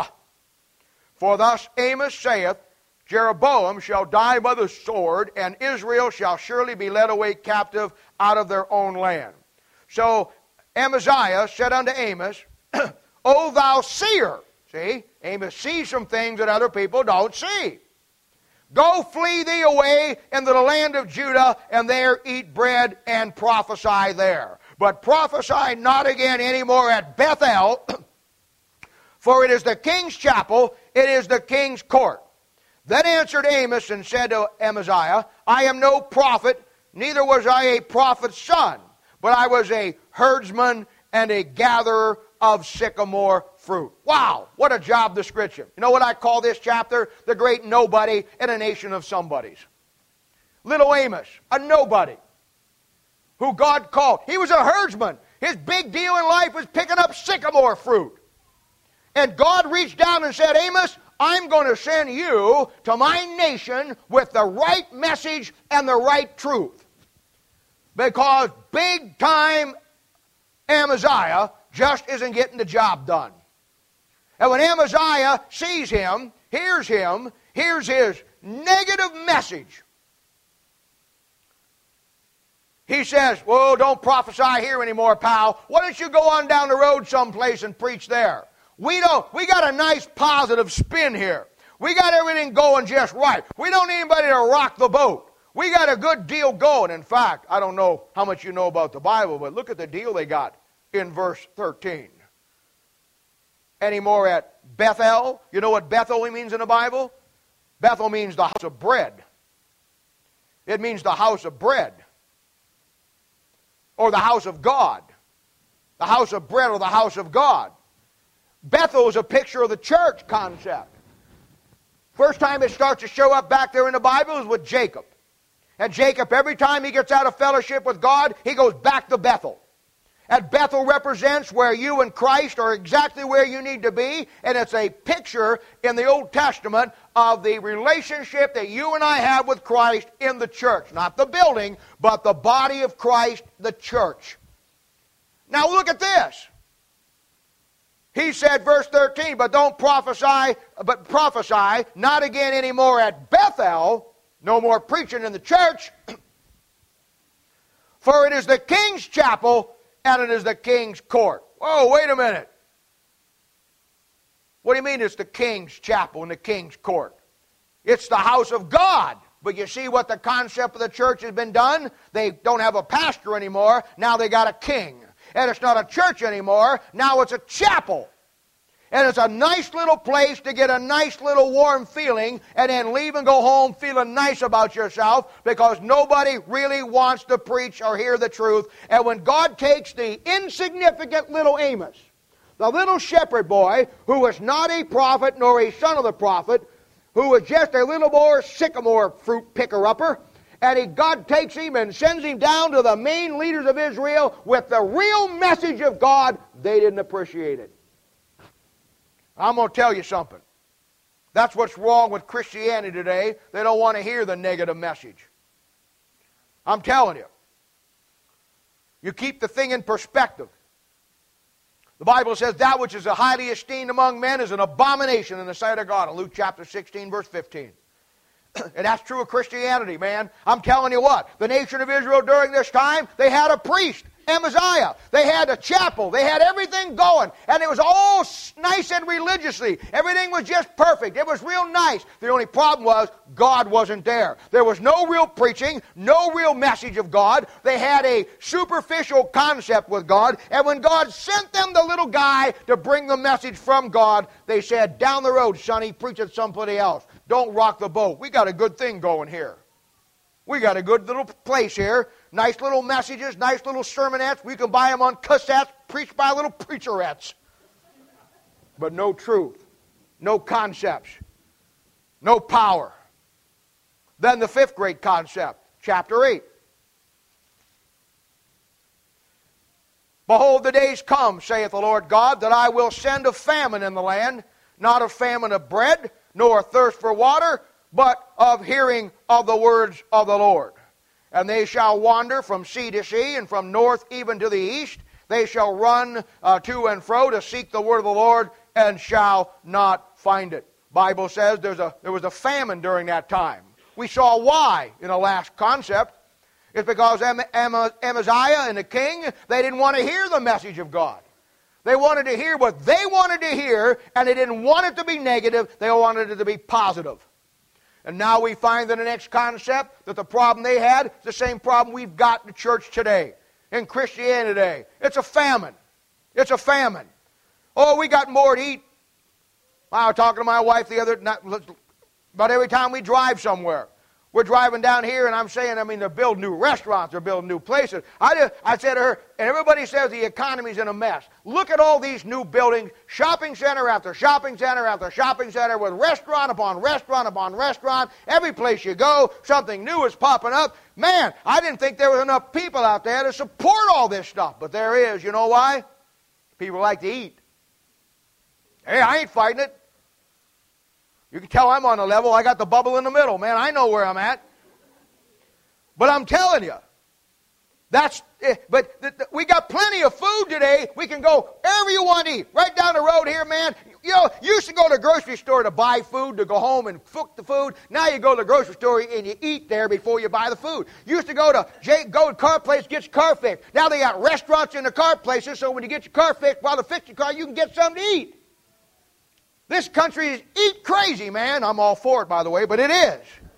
For thus Amos saith, Jeroboam shall die by the sword, and Israel shall surely be led away captive out of their own land. So Amaziah said unto Amos, O thou seer, see, Amos sees some things that other people don't see. Go flee thee away into the land of Judah, and there eat bread and prophesy there. But prophesy not again anymore at Bethel, for it is the king's chapel, it is the king's court. Then answered Amos and said to Amaziah, I am no prophet, neither was I a prophet's son, but I was a herdsman and a gatherer of sycamore fruit. Wow, what a job description. You know what I call this chapter? The great nobody in a nation of somebodies. Little Amos, a nobody, who God called. He was a herdsman. His big deal in life was picking up sycamore fruit. And God reached down and said, Amos, I'm going to send you to my nation with the right message and the right truth. Because big-time Amaziah just isn't getting the job done. And when Amaziah sees him, hears him, hears his negative message, he says, well, don't prophesy here anymore, pal. Why don't you go on down the road someplace and preach there? We don't. We got a nice positive spin here. We got everything going just right. We don't need anybody to rock the boat. We got a good deal going. In fact, I don't know how much you know about the Bible, but look at the deal they got in verse thirteen. Any more at Bethel? You know what Bethel means in the Bible? Bethel means the house of bread. It means the house of bread. Or the house of God. The house of bread or the house of God. Bethel is a picture of the church concept. First time it starts to show up back there in the Bible is with Jacob. And Jacob, every time he gets out of fellowship with God, he goes back to Bethel. And Bethel represents where you and Christ are exactly where you need to be. And it's a picture in the Old Testament of the relationship that you and I have with Christ in the church. Not the building, but the body of Christ, the church. Now look at this. He said, verse thirteen, but don't prophesy, but prophesy not again anymore at Bethel. No more preaching in the church. For it is the king's chapel and it is the king's court. Whoa, wait a minute. What do you mean it's the king's chapel and the king's court? It's the house of God. But you see what the concept of the church has been done? They don't have a pastor anymore. Now they got a king. And it's not a church anymore. Now it's a chapel. And it's a nice little place to get a nice little warm feeling and then leave and go home feeling nice about yourself because nobody really wants to preach or hear the truth. And when God takes the insignificant little Amos, the little shepherd boy who was not a prophet nor a son of the prophet, who was just a little more sycamore fruit picker-upper, and he, God takes him and sends him down to the main leaders of Israel with the real message of God, they didn't appreciate it. I'm going to tell you something. That's what's wrong with Christianity today. They don't want to hear the negative message. I'm telling you. You keep the thing in perspective. The Bible says that which is highly esteemed among men is an abomination in the sight of God in Luke chapter sixteen, verse fifteen. And that's true of Christianity, man. I'm telling you what, the nation of Israel during this time, they had a priest, Amaziah. They had a chapel. They had everything going. And it was all nice and religiously. Everything was just perfect. It was real nice. The only problem was God wasn't there. There was no real preaching, no real message of God. They had a superficial concept with God. And when God sent them the little guy to bring the message from God, they said, down the road, sonny, preach it somebody else. Don't rock the boat. We got a good thing going here. We got a good little place here. Nice little messages, nice little sermonettes. We can buy them on cassettes, preached by little preacherettes. But no truth, no concepts, no power. Then the fifth great concept, chapter eight. Behold, the days come, saith the Lord God, that I will send a famine in the land, not a famine of bread, nor a thirst for water, but of hearing of the words of the Lord. And they shall wander from sea to sea, and from north even to the east. They shall run uh, to and fro to seek the word of the Lord, and shall not find it. Bible says there's a, there was a famine during that time. We saw why in the last concept. It's because Am- Am- Amaziah and the king, they didn't want to hear the message of God. They wanted to hear what they wanted to hear, and they didn't want it to be negative. They wanted it to be positive. And now we find in the next concept that the problem they had is the same problem we've got in the church today, in Christianity today. It's a famine. It's a famine. Oh, we got more to eat. I was talking to my wife the other night, about every time we drive somewhere. We're driving down here, and I'm saying, I mean, they're building new restaurants, they're building new places. I, just, I said to her, and everybody says the economy's in a mess. Look at all these new buildings, shopping center after shopping center after shopping center, with restaurant upon restaurant upon restaurant. Every place you go, something new is popping up. Man, I didn't think there was enough people out there to support all this stuff, but there is. You know why? People like to eat. Hey, I ain't fighting it. You can tell I'm on the level. I got the bubble in the middle, man. I know where I'm at. But I'm telling you, that's. But th- th- we got plenty of food today. We can go wherever you want to eat. Right down the road here, man. You know, you used to go to the grocery store to buy food, to go home and cook the food. Now you go to the grocery store and you eat there before you buy the food. You used to go to Jake, go to car place, get your car fixed. Now they got restaurants in the car places, so when you get your car fixed, while they fix your car, you can get something to eat. This country is eat crazy, man. I'm all for it, by the way, but it is.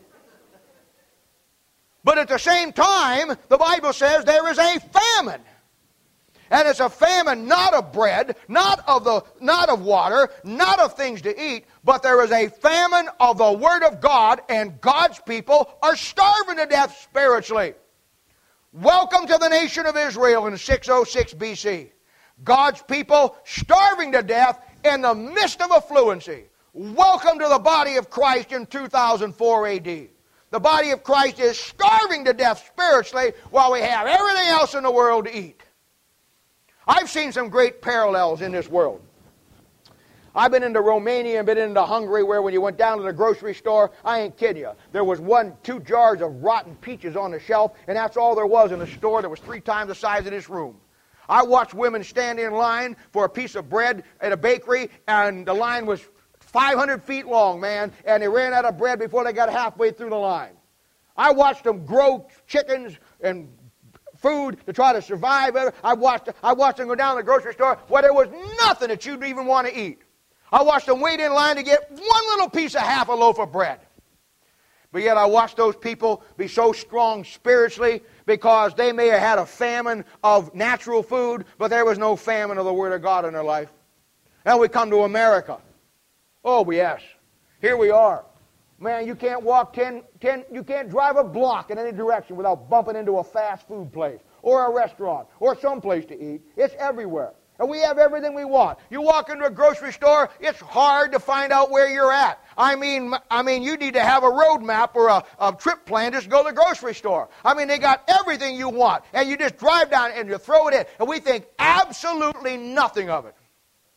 But at the same time, the Bible says there is a famine. And it's a famine not of bread, not of the, not of water, not of things to eat, but there is a famine of the Word of God, and God's people are starving to death spiritually. Welcome to the nation of Israel in six oh six B C. God's people starving to death in the midst of affluency. Welcome to the body of Christ in two thousand four A D. The body of Christ is starving to death spiritually while we have everything else in the world to eat. I've seen some great parallels in this world. I've been into Romania and been into Hungary, where when you went down to the grocery store, I ain't kidding you, there was one, two jars of rotten peaches on the shelf, and that's all there was in the store that was three times the size of this room. I watched women stand in line for a piece of bread at a bakery, and the line was five hundred feet long, man, and they ran out of bread before they got halfway through the line. I watched them grow chickens and food to try to survive. I watched, I watched them go down to the grocery store where there was nothing that you'd even want to eat. I watched them wait in line to get one little piece of half a loaf of bread. But yet I watched those people be so strong spiritually because they may have had a famine of natural food, but there was no famine of the Word of God in their life. Now we come to America. Oh, yes. Here we are. Man, you can't walk ten, ten, you can't drive a block in any direction without bumping into a fast food place or a restaurant or some place to eat. It's everywhere. And we have everything we want. You walk into a grocery store, it's hard to find out where you're at. I mean, I mean, you need to have a road map or a, a trip plan just to go to the grocery store. I mean, they got everything you want. And you just drive down and you throw it in. And we think absolutely nothing of it.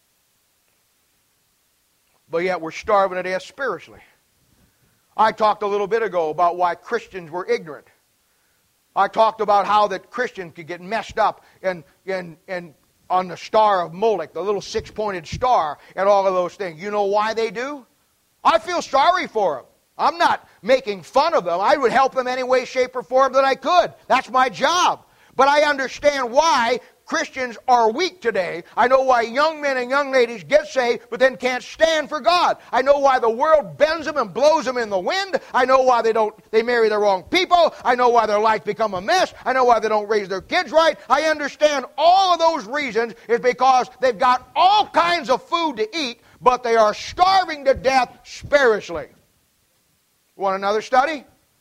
But yet we're starving to death spiritually. I talked a little bit ago about why Christians were ignorant. I talked about how that Christians could get messed up and, and, and on the star of Moloch, the little six-pointed star, and all of those things. You know why they do? I feel sorry for them. I'm not making fun of them. I would help them any way, shape, or form that I could. That's my job. But I understand why Christians are weak today. I know why young men and young ladies get saved but then can't stand for God. I know why the world bends them and blows them in the wind. I know why they don't they marry the wrong people. I know why their life become a mess. I know why they don't raise their kids right. I understand all of those reasons is because they've got all kinds of food to eat, but they are starving to death spiritually. Want another study?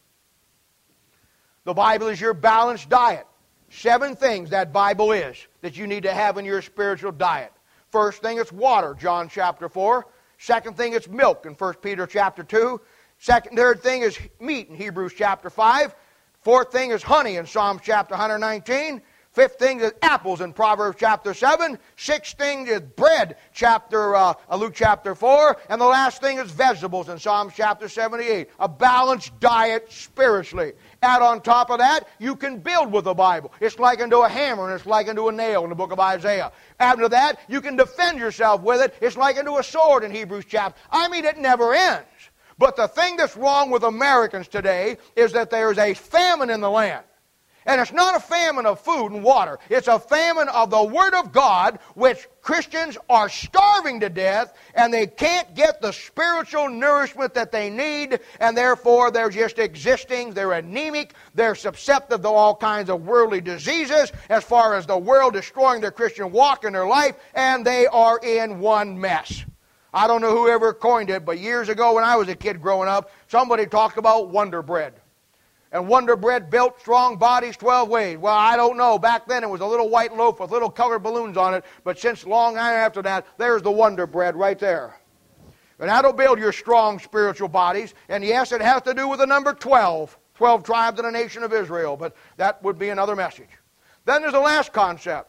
The Bible is your balanced diet. Seven things that Bible is that you need to have in your spiritual diet. First thing, it's water, John chapter four. Second thing, it's milk in First Peter chapter two. Second, third thing is meat in Hebrews chapter five. Fourth thing is honey in Psalms chapter one nineteen. Fifth thing is apples in Proverbs chapter seven. Sixth thing is bread, chapter uh, Luke chapter four. And the last thing is vegetables in Psalms chapter seventy-eight. A balanced diet spiritually. Add on top of that, you can build with the Bible. It's likened to a hammer and it's likened to a nail in the book of Isaiah. Add to that, you can defend yourself with it. It's likened to a sword in Hebrews chapter. I mean, it never ends. But the thing that's wrong with Americans today is that there is a famine in the land. And it's not a famine of food and water. It's a famine of the Word of God, which Christians are starving to death, and they can't get the spiritual nourishment that they need, and therefore they're just existing, they're anemic, they're susceptible to all kinds of worldly diseases, as far as the world destroying their Christian walk in their life, and they are in one mess. I don't know who ever coined it, but years ago when I was a kid growing up, somebody talked about Wonder Bread. And Wonder Bread built strong bodies twelve ways. Well, I don't know. Back then it was a little white loaf with little colored balloons on it. But since long after that, there's the Wonder Bread right there. And that'll build your strong spiritual bodies. And yes, it has to do with the number twelve. twelve tribes in the nation of Israel. But that would be another message. Then there's the last concept.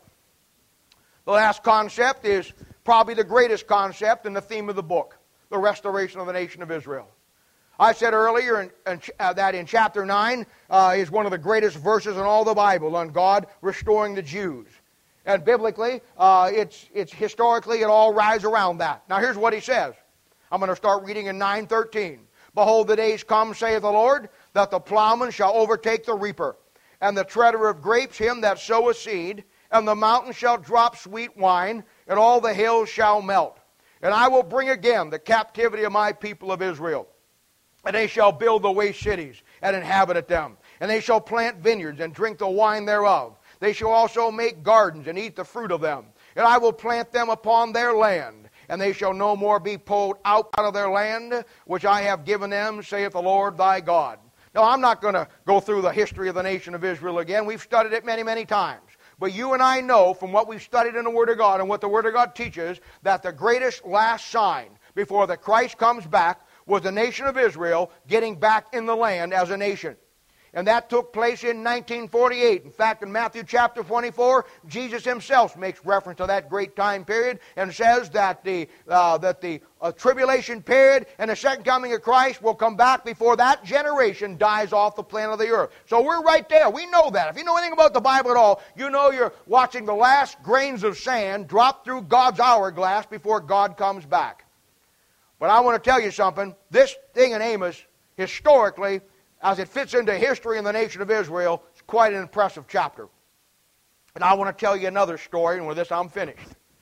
The last concept is probably the greatest concept in the theme of the book. The restoration of the nation of Israel. I said earlier in, in, uh, that in chapter nine uh, is one of the greatest verses in all the Bible on God restoring the Jews. And biblically, uh, it's, it's historically, it all rides around that. Now here's what he says. I'm going to start reading in nine thirteen. Behold, the days come, saith the Lord, that the plowman shall overtake the reaper, and the treader of grapes him that soweth seed, and the mountain shall drop sweet wine, and all the hills shall melt. And I will bring again the captivity of my people of Israel. And they shall build the waste cities and inhabit them. And they shall plant vineyards and drink the wine thereof. They shall also make gardens and eat the fruit of them. And I will plant them upon their land. And they shall no more be pulled out of their land, which I have given them, saith the Lord thy God. Now, I'm not going to go through the history of the nation of Israel again. We've studied it many, many times. But you and I know from what we've studied in the Word of God and what the Word of God teaches that the greatest last sign before the Christ comes back was the nation of Israel getting back in the land as a nation. And that took place in nineteen forty-eight. In fact, in Matthew chapter twenty-four, Jesus himself makes reference to that great time period and says that the, uh, that the uh, tribulation period and the second coming of Christ will come back before that generation dies off the planet of the earth. So we're right there. We know that. If you know anything about the Bible at all, you know you're watching the last grains of sand drop through God's hourglass before God comes back. But I want to tell you something. This thing in Amos, historically, as it fits into history in the nation of Israel, it's quite an impressive chapter. And I want to tell you another story, and with this I'm finished.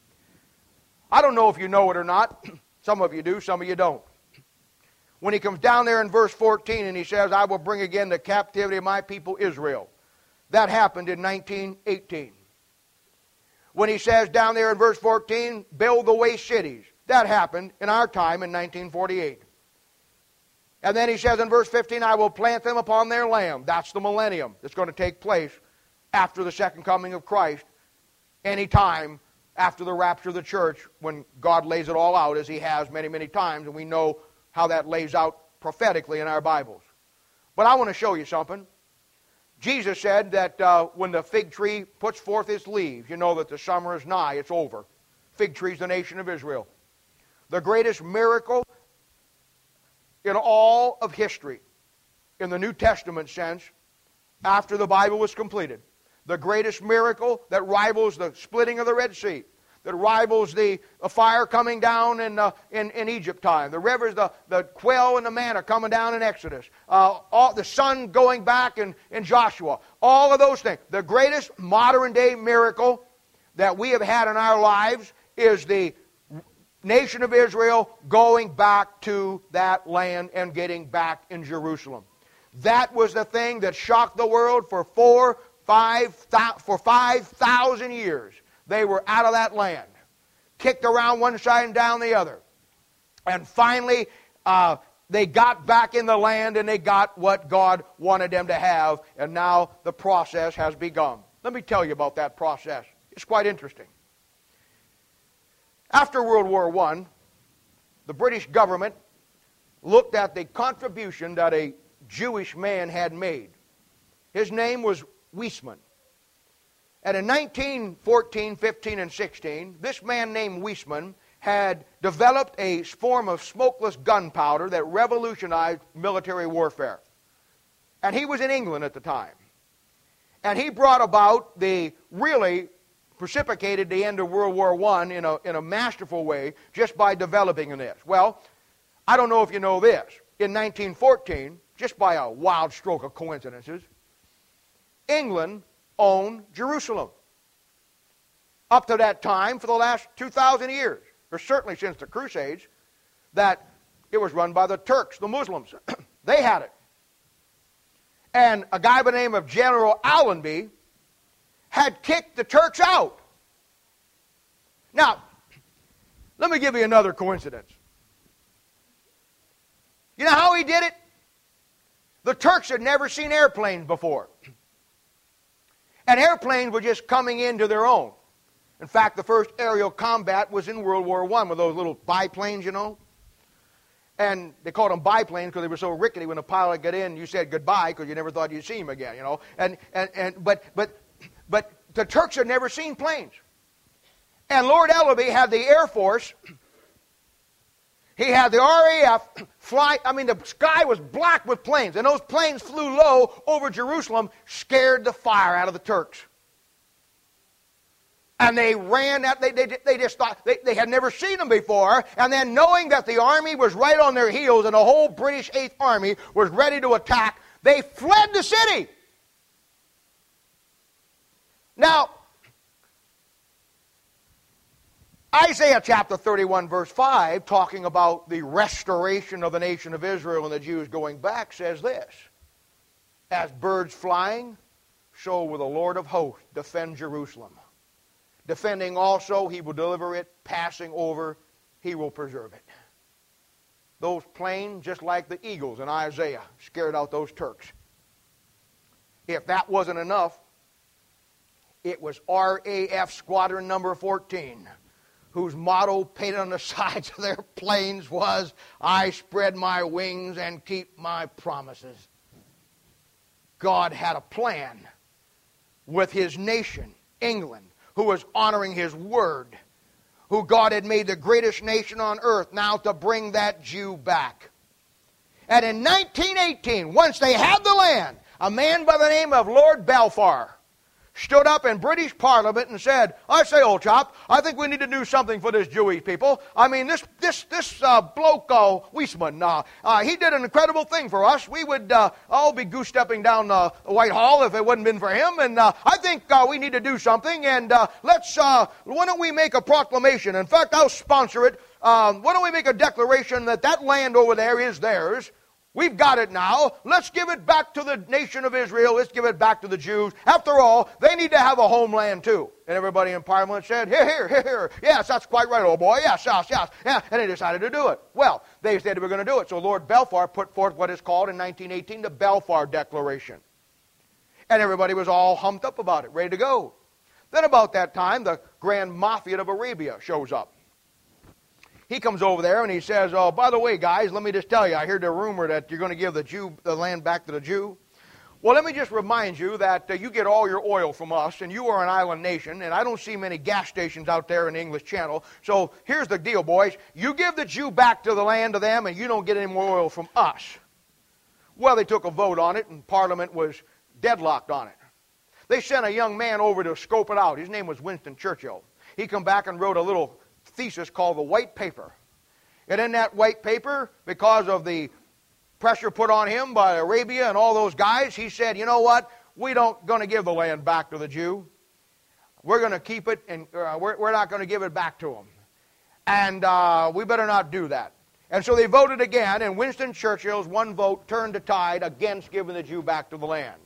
I don't know if you know it or not. Some of you do, some of you don't. When he comes down there in verse fourteen and he says, I will bring again the captivity of my people Israel. That happened in nineteen eighteen. When he says down there in verse fourteen, build the waste cities. That happened in our time in nineteen forty-eight. And then he says in verse fifteen, I will plant them upon their land. That's the millennium that's going to take place after the second coming of Christ, any time after the rapture of the church, when God lays it all out as he has many, many times, and we know how that lays out prophetically in our Bibles. But I want to show you something. Jesus said that uh, when the fig tree puts forth its leaves, you know that the summer is nigh, it's over. Fig tree's the nation of Israel. The greatest miracle in all of history, in the New Testament sense, after the Bible was completed. The greatest miracle that rivals the splitting of the Red Sea, that rivals the, the fire coming down in, uh, in, in Egypt time, the rivers, the, the quail and the manna coming down in Exodus, uh, all, the sun going back in, in Joshua, all of those things. The greatest modern day miracle that we have had in our lives is the nation of Israel going back to that land and getting back in Jerusalem. That was the thing that shocked the world for four, five, for five thousand years. They were out of that land, kicked around one side and down the other. And finally, uh, they got back in the land and they got what God wanted them to have. And now the process has begun. Let me tell you about that process. It's quite interesting. After World War One, the British government looked at the contribution that a Jewish man had made. His name was Weizmann. And in nineteen fourteen, fifteen, and sixteen, this man named Weizmann had developed a form of smokeless gunpowder that revolutionized military warfare. And he was in England at the time. And he brought about the really precipitated the end of World War One in a, in a masterful way just by developing this. Well, I don't know if you know this. In nineteen fourteen, just by a wild stroke of coincidences, England owned Jerusalem. Up to that time, for the last two thousand years, or certainly since the Crusades, that it was run by the Turks, the Muslims. They had it. And a guy by the name of General Allenby had kicked the Turks out. Now, let me give you another coincidence. You know how he did it? The Turks had never seen airplanes before. And airplanes were just coming into their own. In fact, the first aerial combat was in World War One with those little biplanes, you know. And they called them biplanes because they were so rickety when the pilot got in, you said goodbye because you never thought you'd see him again, you know. And, and, and, but, but, but the Turks had never seen planes. And Lord Allenby had the Air Force, he had the R A F fly, I mean the sky was black with planes, and those planes flew low over Jerusalem, scared the fire out of the Turks. And they ran that, they, they, they just thought, they, they had never seen them before, and then knowing that the army was right on their heels and the whole British Eighth Army was ready to attack, they fled the city. Now, Isaiah chapter thirty-one, verse five, talking about the restoration of the nation of Israel and the Jews going back, says this: as birds flying, so will the Lord of hosts defend Jerusalem. Defending also, he will deliver it. Passing over, he will preserve it. Those planes, just like the eagles in Isaiah, scared out those Turks. If that wasn't enough, it was R A F Squadron Number fourteen, whose motto painted on the sides of their planes was, I spread my wings and keep my promises. God had a plan with his nation, England, who was honoring his word, who God had made the greatest nation on earth, now to bring that Jew back. And in nineteen eighteen, once they had the land, a man by the name of Lord Balfour stood up in British Parliament and said, I say, old chap, I think we need to do something for this Jewish people. I mean, this this this uh, bloke, uh, Weisman, uh, uh, he did an incredible thing for us. We would uh, all be goose-stepping down uh, Whitehall if it wouldn't been for him. And uh, I think uh, we need to do something. And uh, let's, uh, why don't we make a proclamation? In fact, I'll sponsor it. Um, why don't we make a declaration that that land over there is theirs? We've got it now. Let's give it back to the nation of Israel. Let's give it back to the Jews. After all, they need to have a homeland too. And everybody in Parliament said, here, here, here, here. Yes, that's quite right, old boy. Yes, yes, yes. Yeah. And they decided to do it. Well, they said they were going to do it. So Lord Balfour put forth what is called in nineteen eighteen the Balfour Declaration. And everybody was all humped up about it, ready to go. Then about that time, the Grand Mufti of Arabia shows up. He comes over there and he says, oh, by the way, guys, let me just tell you, I heard the rumor that you're going to give the Jew the land back to the Jew. Well, let me just remind you that uh, you get all your oil from us, and you are an island nation, and I don't see many gas stations out there in the English Channel. So here's the deal, boys. You give the Jew back to the land to them, and you don't get any more oil from us. Well, they took a vote on it, and Parliament was deadlocked on it. They sent a young man over to scope it out. His name was Winston Churchill. He come back and wrote a little thesis called the White Paper. And in that White Paper, because of the pressure put on him by Arabia and all those guys, he said, you know what, we don't going to give the land back to the Jew. We're going to keep it, and uh, we're, we're not going to give it back to them. And uh, we better not do that. And so they voted again, and Winston Churchill's one vote turned the tide against giving the Jew back to the land.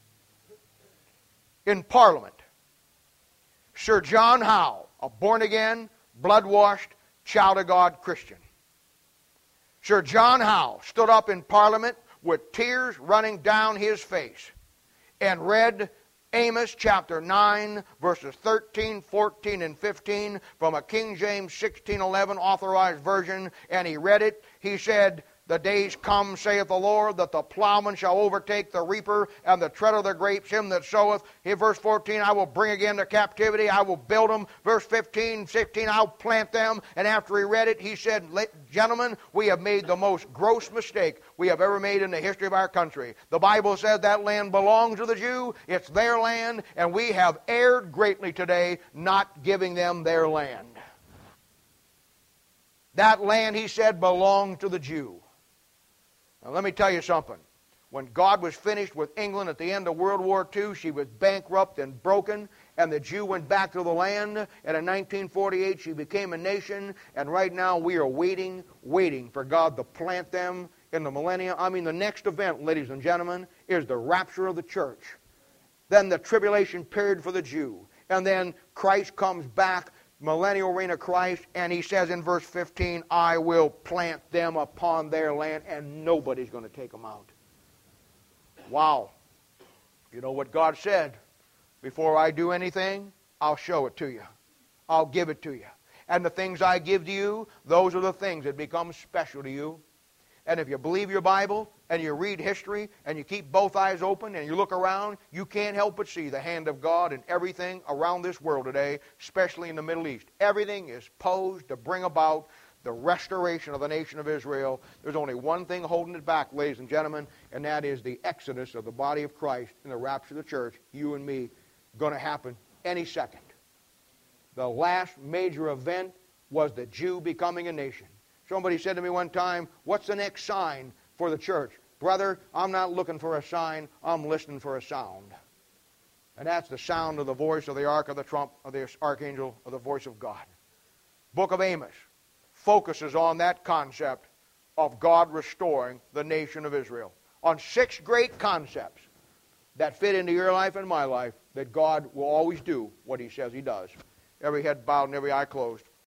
In Parliament, Sir John Howe, a born-again, blood-washed, child of God Christian. Sir John Howe stood up in Parliament with tears running down his face and read Amos chapter nine, verses thirteen, fourteen, and fifteen from a King James sixteen eleven authorized version, and he read it. He said, the days come, saith the Lord, that the plowman shall overtake the reaper, and the treader of the grapes him that soweth. Here, verse fourteen, I will bring again the captivity, I will build them. Verse fifteen, sixteen, I'll plant them. And after he read it, he said, gentlemen, we have made the most gross mistake we have ever made in the history of our country. The Bible says that land belongs to the Jew, it's their land, and we have erred greatly today not giving them their land. That land, he said, belonged to the Jew. Now, let me tell you something. When God was finished with England at the end of World War Two, she was bankrupt and broken, and the Jew went back to the land, and in nineteen forty-eight she became a nation, and right now we are waiting, waiting for God to plant them in the millennium. I mean, the next event, ladies and gentlemen, is the rapture of the church. Then the tribulation period for the Jew, and then Christ comes back, millennial reign of Christ, and he says in verse fifteen, I will plant them upon their land, and nobody's going to take them out. Wow. You know what God said? Before I do anything, I'll show it to you. I'll give it to you. And the things I give to you, those are the things that become special to you. And if you believe your Bible, and you read history, and you keep both eyes open, and you look around, you can't help but see the hand of God in everything around this world today, especially in the Middle East. Everything is posed to bring about the restoration of the nation of Israel. There's only one thing holding it back, ladies and gentlemen, and that is the exodus of the body of Christ and the rapture of the church, you and me, going to happen any second. The last major event was the Jew becoming a nation. Somebody said to me one time, what's the next sign for the church? Brother, I'm not looking for a sign, I'm listening for a sound. And that's the sound of the voice of the ark of the trump of the archangel of the voice of God. book of Amos focuses on that concept of God restoring the nation of Israel. On six great concepts that fit into your life and my life, that God will always do what He says He does. Every head bowed and every eye closed.